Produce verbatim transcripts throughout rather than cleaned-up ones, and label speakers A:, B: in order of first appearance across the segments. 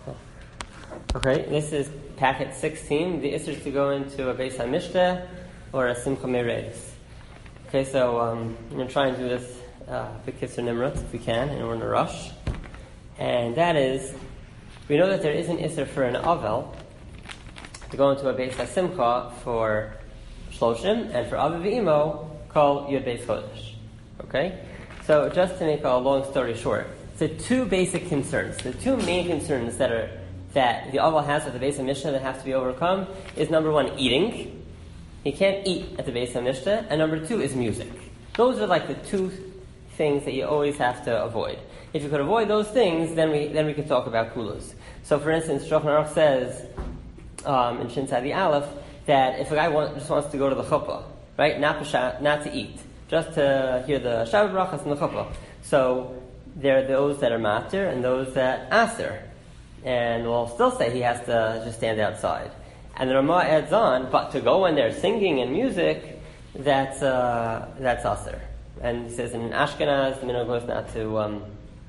A: Okay, this is packet sixteen. The issue is to go into a Beis HaMishta or a Simcha Mereis. Okay, so um, I'm going to try and do this uh, B'Kitzur Nimrut if we can, and we're in a rush. And that is, we know that there is an Isser for an Avel to go into a Beis HaSimcha for Shloshim, and for Aviv V'Imo, call Yud Beis Chodesh. Okay? So just to make a long story short, the two basic concerns, the two main concerns that are that the Aval has with the Beis HaMishta that have to be overcome is number one, eating. He can't eat at the Beis HaMishta. And number two is music. Those are like the two things that you always have to avoid. If you could avoid those things, then we then we could talk about kulas. So for instance, Shulchan Aruch says um, in Shin Tzadi Aleph that if a guy want, just wants to go to the chuppah, right, not to, not to eat, just to hear the Shabbat brachas and the chuppah. So there are those that are matir and those that aser. And we'll still say he has to just stand outside. And the Ramah adds on, but to go when they're singing and music, that's uh, that's aser. And he says in Ashkenaz, the minhag was not to um,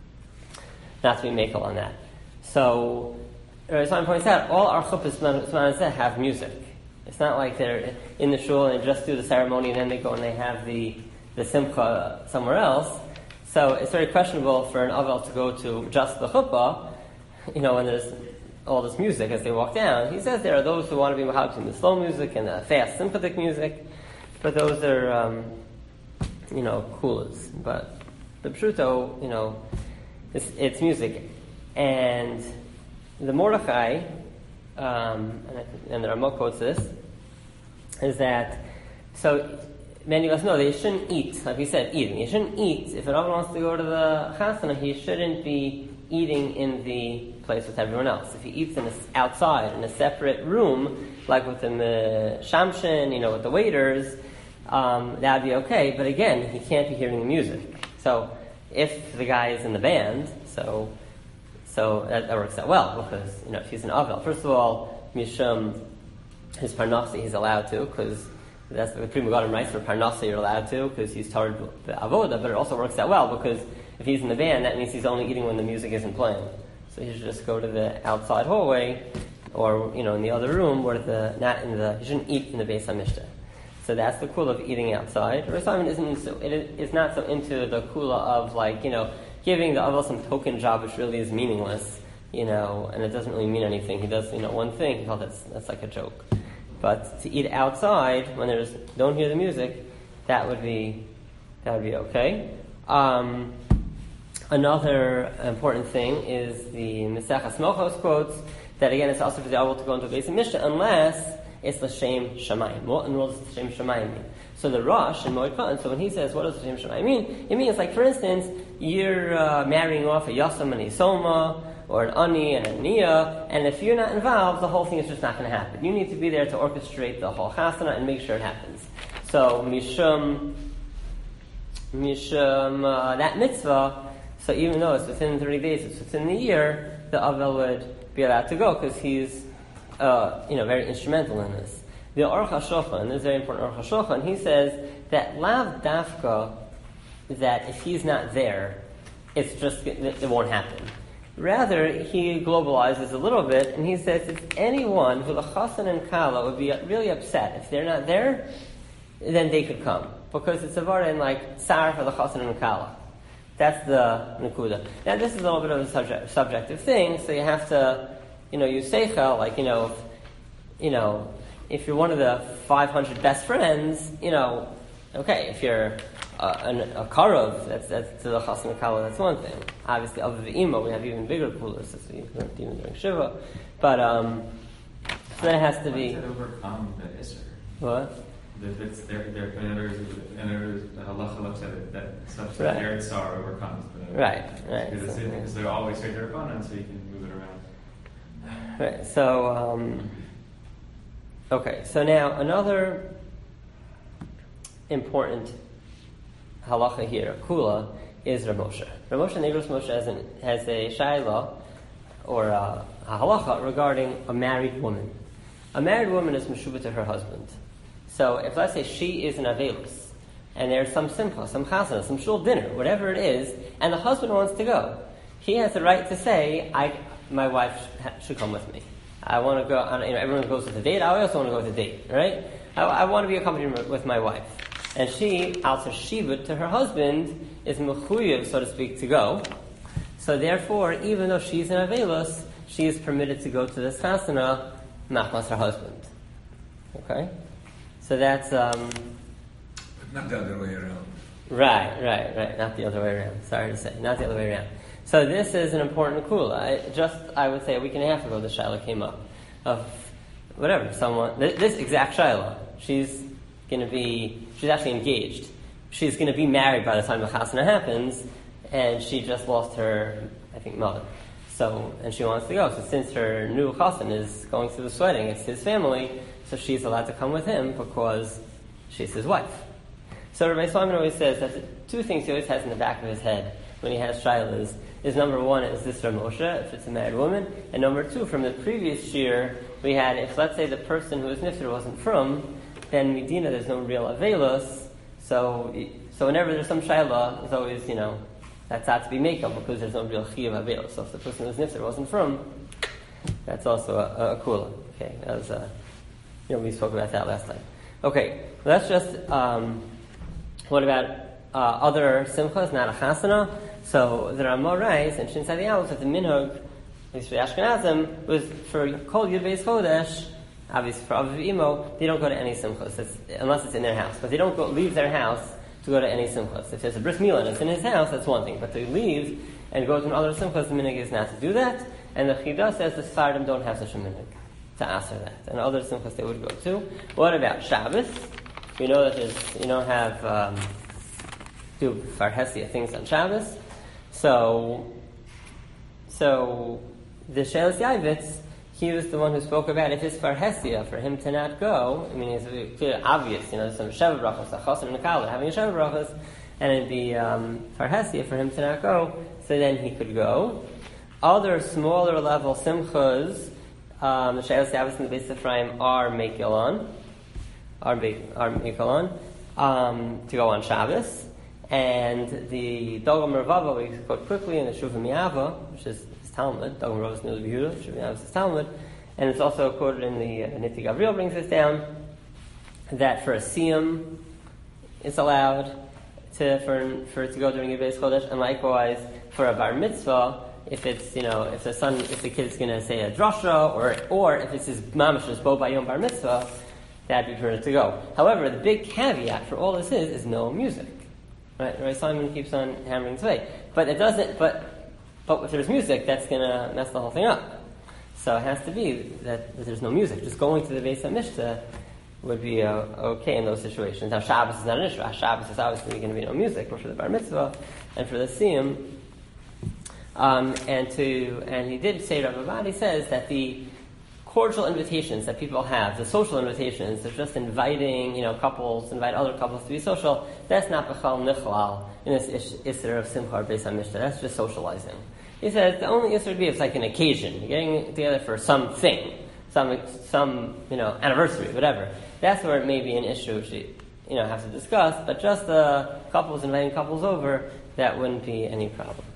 A: not to be makel on that. So Rabbi Simon points out, all our chuppahs have music. It's not like they're in the shul and they just do the ceremony and then they go and they have the the simcha somewhere else. So it's very questionable for an avel to go to just the chuppah, you know, when there's all this music as they walk down. He says there are those who want to be mahal between the slow music and the fast sympathetic music, but those are, um, you know, coolers. But the pshuto, you know, it's, it's music. And the Mordechai, um, and, and the Ramah quotes this, is that, so many of us know that you shouldn't eat, like we said, eating. You shouldn't eat. If an Avel wants to go to the chasana, he shouldn't be eating in the place with everyone else. If he eats in a, outside, in a separate room, like with the uh, shamshin, you know, with the waiters, um, that would be okay. But again, he can't be hearing the music. So if the guy is in the band, so so that, that works out well, because, you know, if he's an Avel, first of all, Mishum, his parnasa, he's allowed to, because that's the Pri Megadim writes for parnasa, you're allowed to, because he's tarred the avoda, but it also works out well, because if he's in the band, that means he's only eating when the music isn't playing. So he should just go to the outside hallway, or, you know, in the other room, where the, not in the, he shouldn't eat in the Beis HaMishta. So that's the kula of eating outside. Rabbi Simon isn't so, it is not so into the kula of, like, you know, giving the Avel some token job, which really is meaningless, you know, and it doesn't really mean anything. He does, you know, one thing, oh, that's, that's like a joke. But to eat outside, when there's, don't hear the music, that would be, that would be okay. Um, Another important thing is the Mesechas Mochos quotes that again it's also for the Avel to go into a Beis HaMishta unless it's l'shem shamayim. What in the world does l'shem shamayim mean? So the Rosh in Moed Katan, so when he says what does l'shem shamayim mean, it means like for instance you're uh, marrying off a Yasam and a Isoma or an Ani and an Nia, and if you're not involved, the whole thing is just not going to happen. You need to be there to orchestrate the whole chasana and make sure it happens. So Mishum, Mishum uh, that mitzvah. So even though it's within thirty days, it's within the year, the Avel would be allowed to go because he's, uh, you know, very instrumental in this. The Aruch HaShulchan, this is very important Aruch HaShulchan, he says that lav dafka, that if he's not there, it's just, it won't happen. Rather, he globalizes a little bit, and he says if anyone who the Chassan and Kala would be really upset if they're not there, then they could come. Because it's a vara in like Tsar for the Chassan and Kala. That's the Nakuda. Now this is a little bit of a subject, subjective thing, so you have to, you know, use Seichel, like, you know, if, you know, if you're one of the five hundred best friends, you know, okay, if you're uh, an, a Karov, that's, that's to the Chassan Kala, that's one thing. Obviously, of the Imo, we have even bigger kulas, as we learned even during Shiva. But, um, so then it has to be...
B: How does it overcome the Isser?
A: What?
B: That it's there, there, and there's, and there's the halacha looks at it that such that
A: Right.
B: Eretz Sar overcomes. The,
A: Right, right.
B: Because,
A: So,
B: it's, because they're always straight to Rabbanan, so you can move it around.
A: Right. So, um, okay. So now another important halacha here, kula, is Rav Moshe. Rav Moshe Negros Moshe has, an, has a shayla or a, a halacha regarding a married woman. A married woman is meshuvah to her husband. So if, let's say, she is an avelus, and there's some simcha, some chasana, some shul dinner, whatever it is, and the husband wants to go, he has the right to say, I, my wife should come with me. I want to go on, you know, everyone goes with a date. I also want to go with a date, right? I, I want to be accompanied with my wife. And she, also shibud to her husband, is mechuyev, so to speak, to go. So therefore, even though she's an avelos, she is permitted to go to this chasana, machmas her husband. Okay? So that's, um...
C: Not the other way around.
A: Right, right, right. Not the other way around. Sorry to say. Not the other way around. So this is an important kula. I, just, I would say, a week and a half ago, the shaila came up. Of, whatever, someone... This, this exact shaila. She's going to be... She's actually engaged. She's going to be married by the time the chasana happens, and she just lost her, I think, mother. So, and she wants to go. So since her new chassan is going through the sweating, it's his family, so she's allowed to come with him because she's his wife. So Rabbi Simon always says that the two things he always has in the back of his head when he has shaylas is number one, is this Rav Moshe, if it's a married woman, and number two, from the previous year, we had, if let's say the person who was nifter wasn't from, then Medina, there's no real avelos, so so whenever there's some shayla, there's always, you know, that's had to be makeup because there's no real chiyuv avelos. So if the person who was nifter wasn't from, that's also a, a kula. Okay, that was a, you know, we spoke about that last time. Okay, let's just, um, what about uh, other simchas, not a chasana? So the Ramah writes, and Shin Tzadiyahu, that the minhag, at least for the Ashkenazim, was for Kol Yud Beis Chodesh, obviously for Aviv Imo, they don't go to any simchas, that's, unless it's in their house. But they don't go, leave their house to go to any simchas. If there's a bris milah and it's in his house, that's one thing. But to leave and go to another simchas, the minhag is not to do that. And the Chidah says the Sfardim don't have such a minhag to answer that. And other simchas they would go to. What about Shabbos? We know that there's, you don't have um, do farhesia things on Shabbos. So, so the Shelas Yavitz, he was the one who spoke about if it's farhesia for him to not go. I mean, it's clear, obvious, you know, some sheva brachos, a chassan and a kala having a sheva brachos, and it'd be um, farhesia for him to not go. So then he could go. Other smaller level simchas, um, the Shelas Yavitz and the Beis Ephraim are mekilon, are are mekilon um, to go on Shabbos. And the Dogam Ravava, we quote quickly in the Shuvah Mi'ava, which is his Talmud. Dogam Ravava is Nil Yehuda, Shuvah Mi'ava is his Talmud. And it's also quoted in the uh, Niti Gabriel brings this down, that for a Siyam, it's allowed to, for, for it to go during a Beis Chodesh, and likewise for a Bar Mitzvah, if it's, you know, if the son, if the kid's going to say a drasha, or, or if it's his mamash's Bo Bayom Bar Mitzvah, that'd be permitted to go. However, the big caveat for all this is, is no music. Right, right. Simon keeps on hammering this way, but it doesn't. But but if there's music, that's gonna mess the whole thing up. So it has to be that, that there's no music. Just going to the Beis HaMishta would be uh, okay in those situations. Now Shabbos is not an issue. Shabbos is obviously going to be no music, but for the Bar Mitzvah and for the Siyam. Um, and to and he did say, Rav Abadi says that the cordial invitations that people have, the social invitations, they're just inviting, you know, couples, invite other couples to be social, that's not b'chal nichlal in this isser of simcha or beis hamishta. That's just socializing. He said the only isser would be if it's like an occasion, you're getting together for something, some, some, you know, anniversary, whatever. That's where it may be an issue which you, you know, have to discuss, but just uh, couples inviting couples over, that wouldn't be any problem.